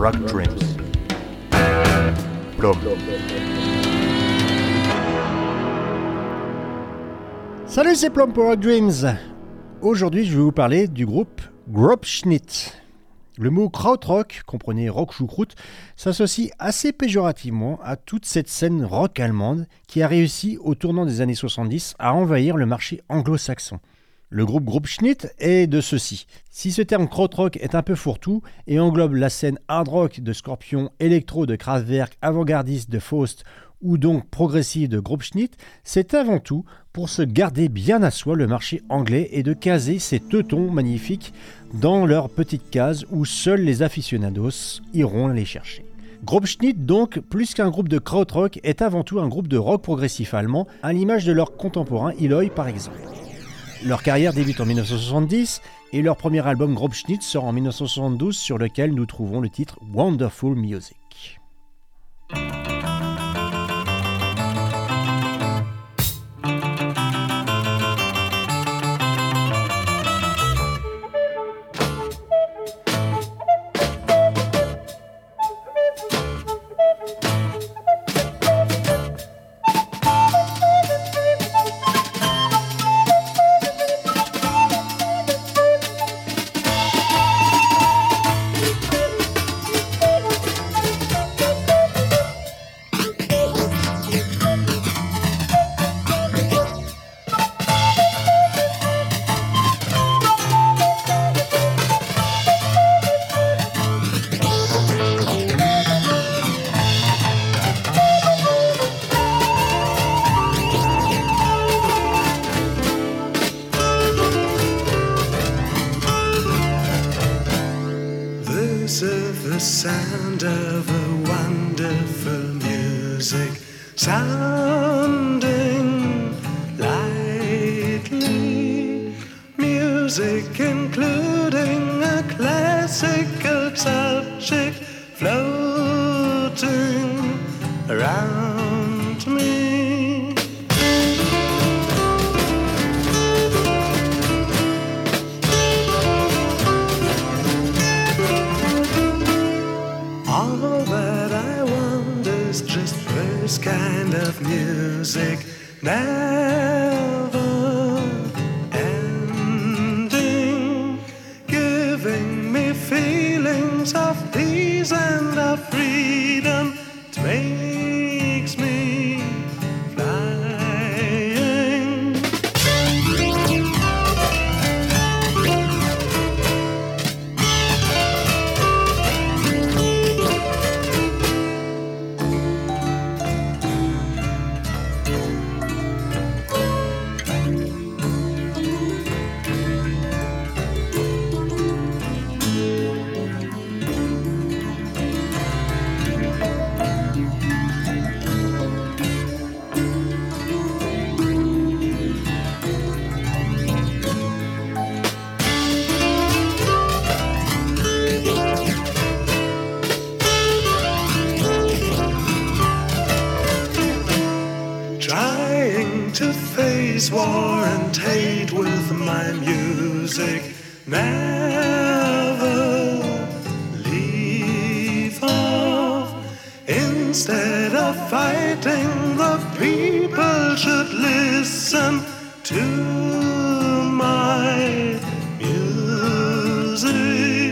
Rock Dreams. Plum. Salut, c'est Plum pour Rock Dreams. Aujourd'hui, je vais vous parler du groupe Grobschnitt. Le mot krautrock, comprenez rock choucroute, s'associe assez péjorativement à toute cette scène rock allemande qui a réussi au tournant des années 70 à envahir le marché anglo-saxon. Le groupe Grobschnitt est de ceux-ci. Si ce terme krautrock est un peu fourre-tout et englobe la scène hard rock de Scorpion, électro de Kraftwerk, avant-gardiste de Faust ou donc progressive de Grobschnitt, c'est avant tout pour se garder bien à soi le marché anglais et de caser ces teutons magnifiques dans leur petite case où seuls les aficionados iront les chercher. Grobschnitt, donc, plus qu'un groupe de krautrock, est avant tout un groupe de rock progressif allemand, à l'image de leur contemporain Eloy par exemple. Leur carrière débute en 1970 et leur premier album Grobschnitt sort en 1972 sur lequel nous trouvons le titre Wonderful Music. The sound of a wonderful music sounding lightly, music including a classical subject floating around me. All that I want is just this kind of music, never ending, giving me feelings of peace and of freedom. It makes me flying. Trying to face war and hate with my music, never leave off. Instead of fighting, the people should listen to my music.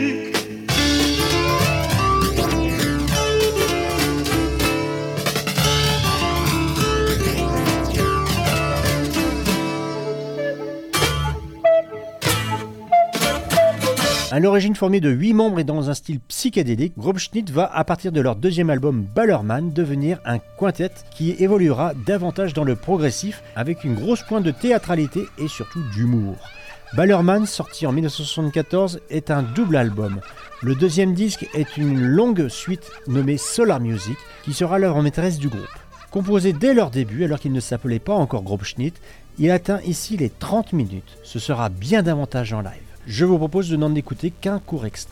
À l'origine formée de 8 membres et dans un style psychédélique, Grobschnitt va, à partir de leur deuxième album Ballermann, devenir un quintet qui évoluera davantage dans le progressif avec une grosse pointe de théâtralité et surtout d'humour. Ballermann, sorti en 1974, est un double album. Le deuxième disque est une longue suite nommée Solar Music qui sera l'œuvre maîtresse du groupe. Composé dès leur début, alors qu'il ne s'appelait pas encore Grobschnitt, il atteint ici les 30 minutes. Ce sera bien davantage en live. Je vous propose de n'en écouter qu'un court extrait.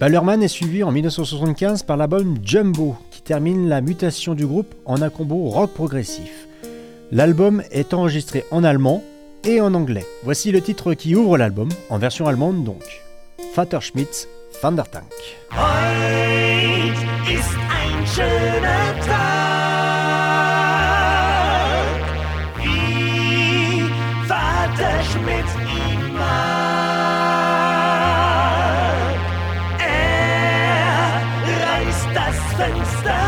Ballermann est suivi en 1975 par l'album Jumbo, qui termine la mutation du groupe en un combo rock progressif. L'album est enregistré en allemand et en anglais. Voici le titre qui ouvre l'album, en version allemande donc. Vater Schmidt, Van der Tank. Heut ist ein schöner Tag, wie Vater Schmidt ihn mag. Er reißt das Fenster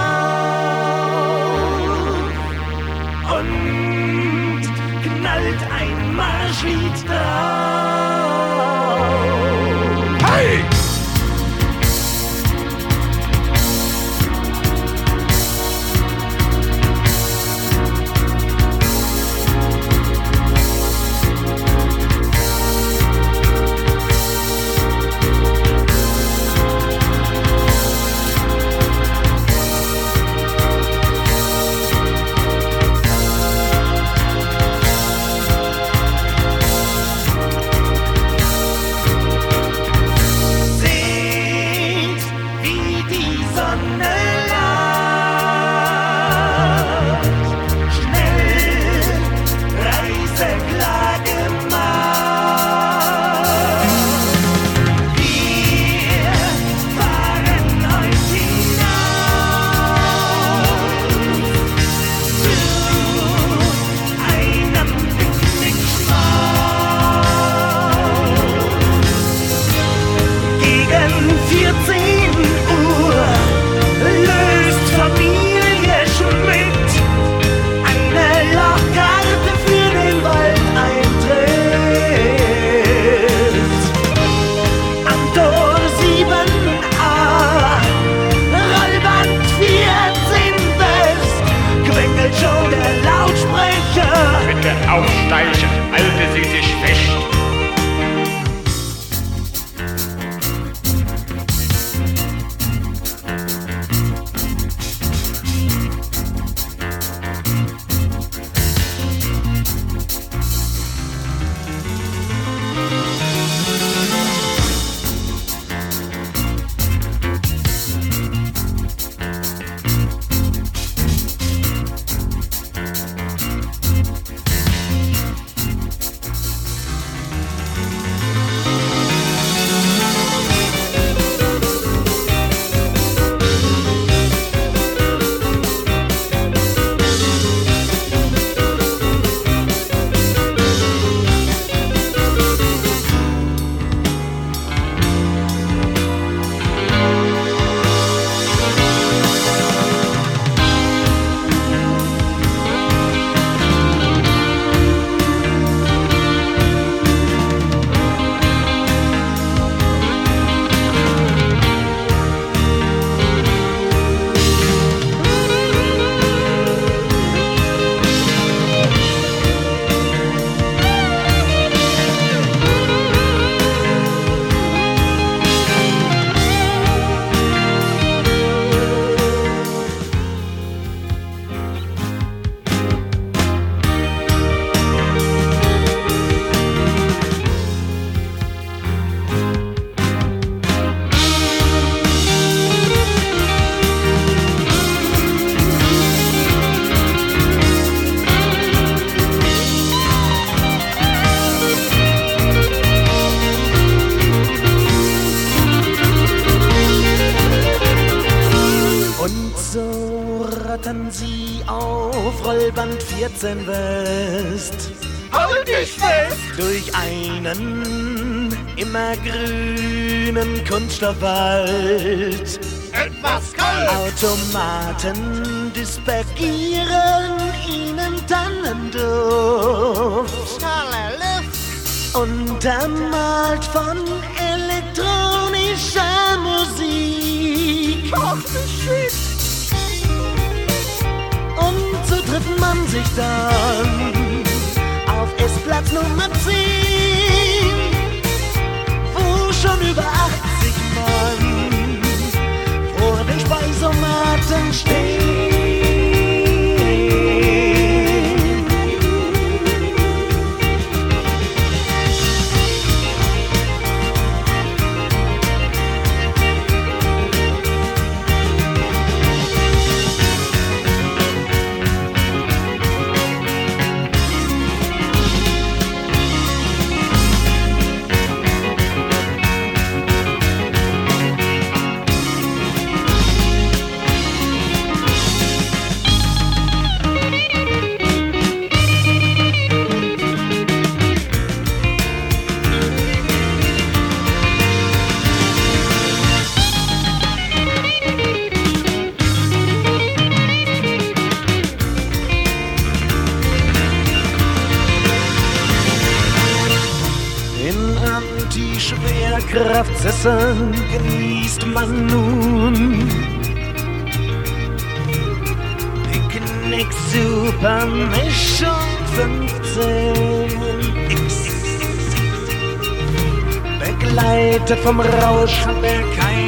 auf und knallt ein Marschlied drauf. Hey! Aufsteigen, halte sie sich fest. rattern sie auf Rollband 14 West. Halt dich fest! Durch einen immergrünen Kunststoffwald. Etwas kalt! Automaten dispergieren ihnen Tannenduft. Tolle Luft! Untermalt von elektronischer Musik. Ach, shit! Und so trifft man sich dann auf Essplatz Nummer 10, wo schon über 80 Mann vor den Speisomaten stehen. Kraftsessel genießt man nun. Picknick Super Mischung 15X. Begleitet vom Rausch der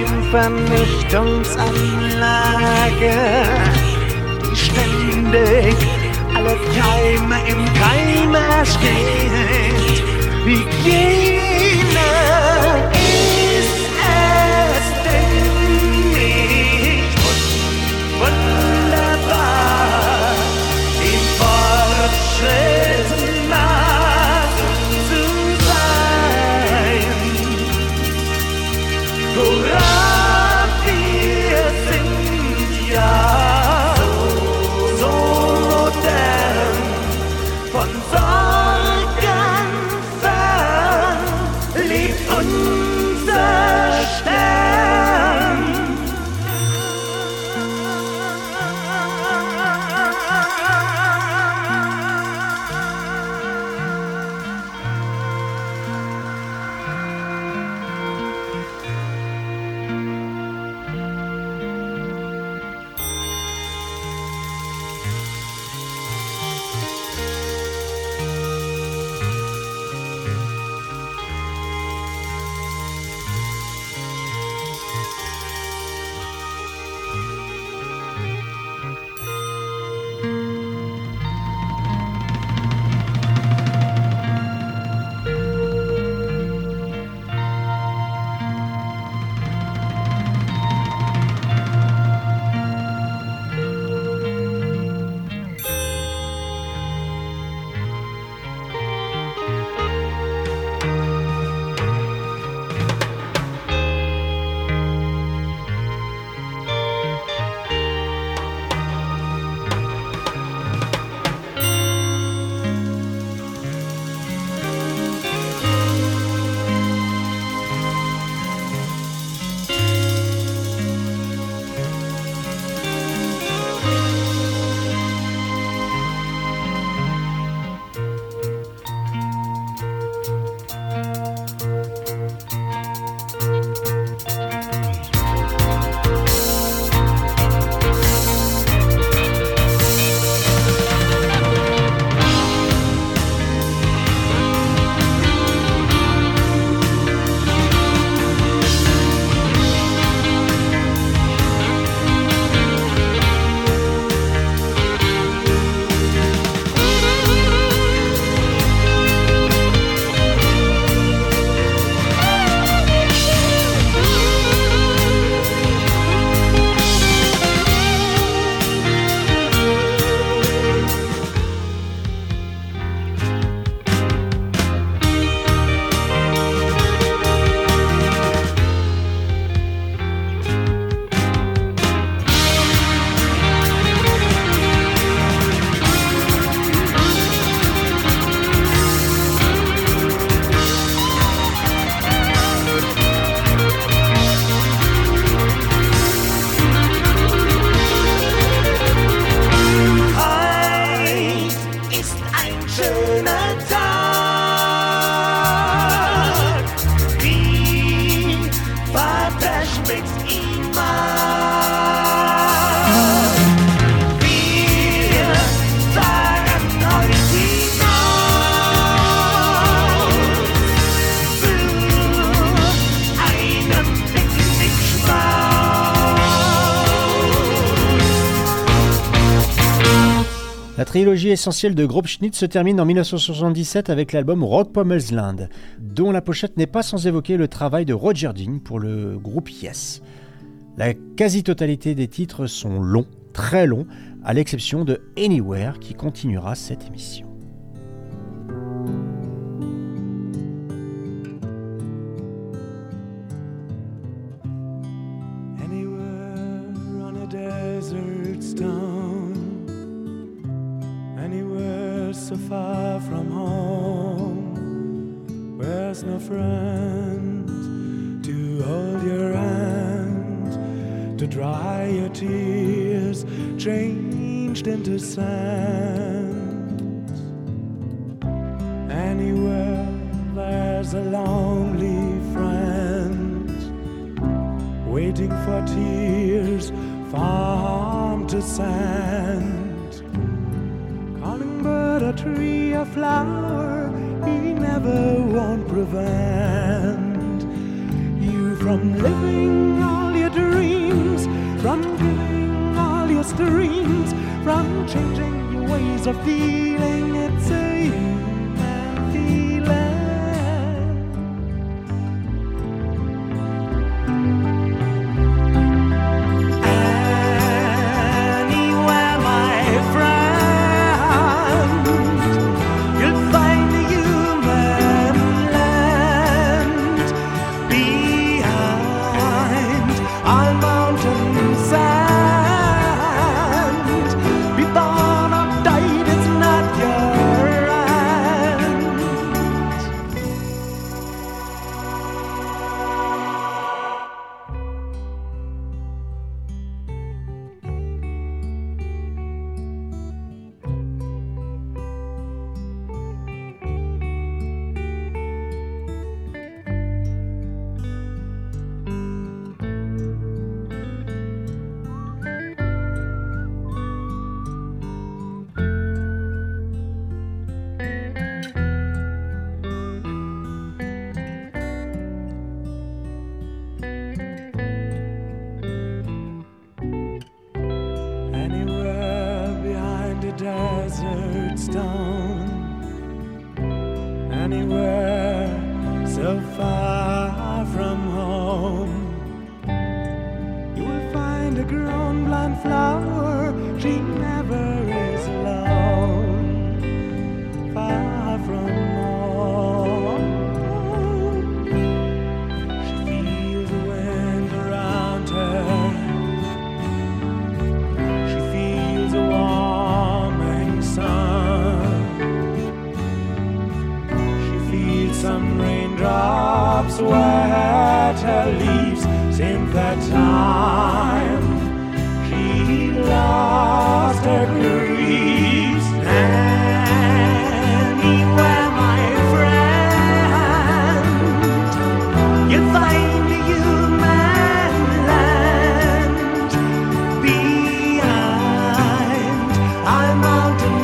Keimvernichtungsanlage, die ständig alle Keime im Keim ersteht. Hygiene ist es denn nicht wunderbar, im Fortschritt nah zu sein? Hurra, wir sind ja so modern, von Sorgen fern lebt unser Stern. La trilogie essentielle de Grobschnitt se termine en 1977 avec l'album Rock Pommelsland, dont la pochette n'est pas sans évoquer le travail de Roger Dean pour le groupe Yes. La quasi-totalité des titres sont longs, très longs, à l'exception de Anywhere qui continuera cette émission. Anywhere on a desert stone, anywhere so far from home, where's no friend to hold your hand, to dry your tears changed into sand. Anywhere there's a lonely friend waiting for tears, farm to sand. Calling bird, a tree, a flower, he never won't prevent you from living all your dreams, from giving all your streams, from changing your ways of feeling. It's a human feeling. Anywhere, my friend, you'll find a human land behind all mountain sand. Be born or died, it's not your end. Anywhere behind a desert stone, anywhere so far from home, you will find a grown blind flower. She never is alone, far from home. She feels the wind around her. She feels a warming sun. She feels some raindrops wet her leaves since that time she lost her griefs. Anywhere, my friend, you'll find a human land behind our mountain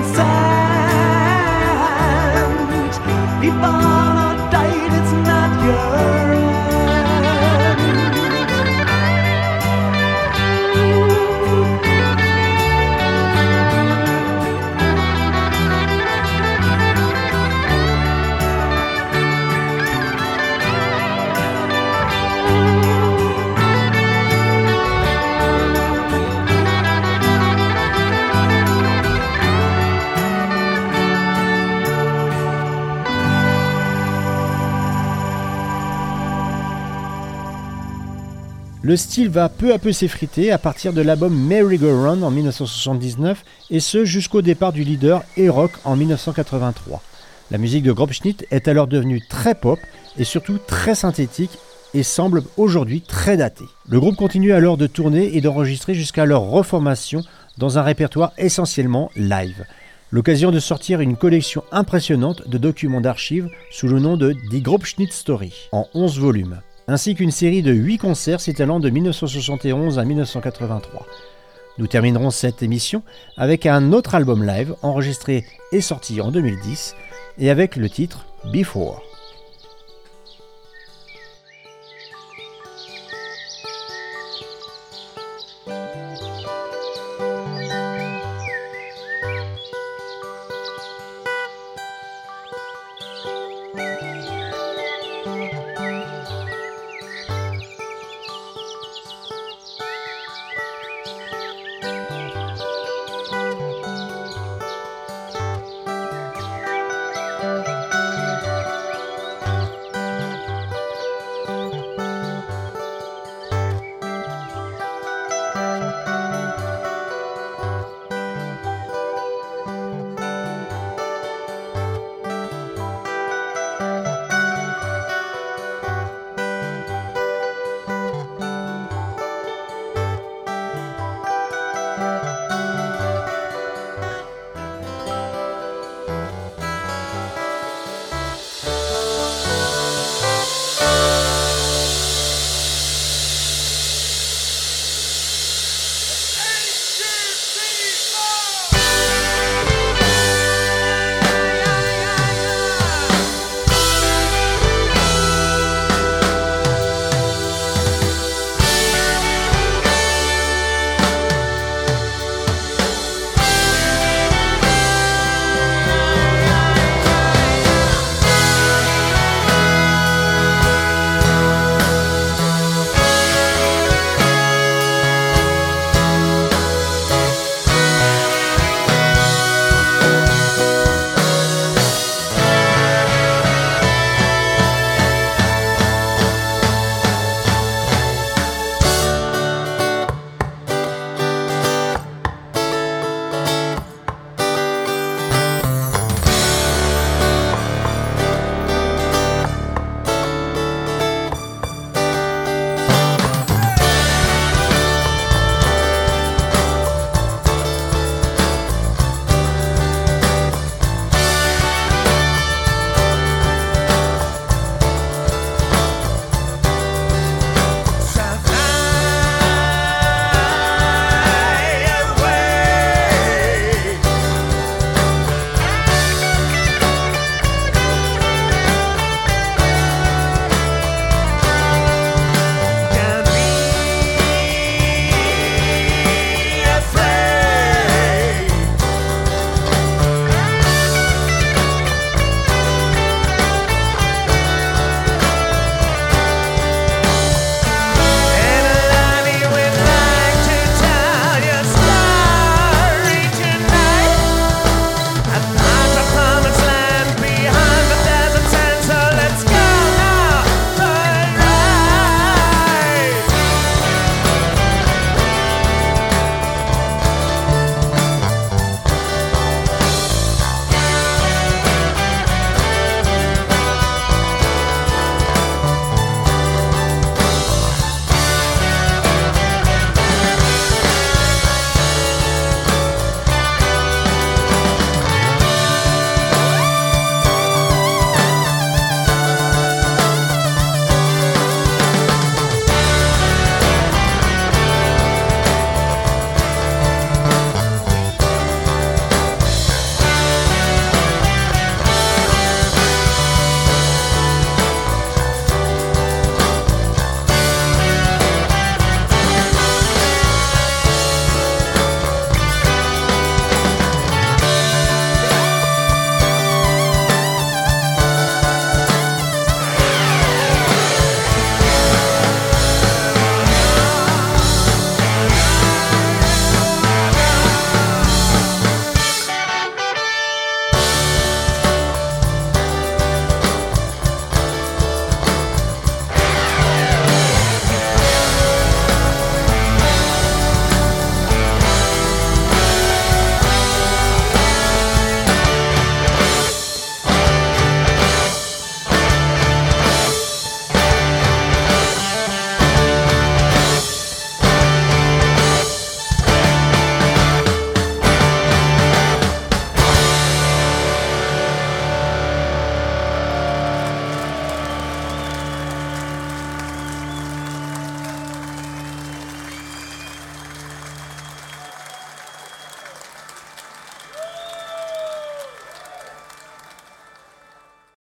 sand. Be born or died, it's not your end. Le style va peu à peu s'effriter à partir de l'album Merry-Go-Round en 1979 et ce jusqu'au départ du leader E-Rock en 1983. La musique de Grobschnitt est alors devenue très pop et surtout très synthétique et semble aujourd'hui très datée. Le groupe continue alors de tourner et d'enregistrer jusqu'à leur reformation dans un répertoire essentiellement live. L'occasion de sortir une collection impressionnante de documents d'archives sous le nom de Die Grobschnitt Story en 11 volumes, ainsi qu'une série de 8 concerts s'étalant de 1971 à 1983. Nous terminerons cette émission avec un autre album live enregistré et sorti en 2010 et avec le titre Before.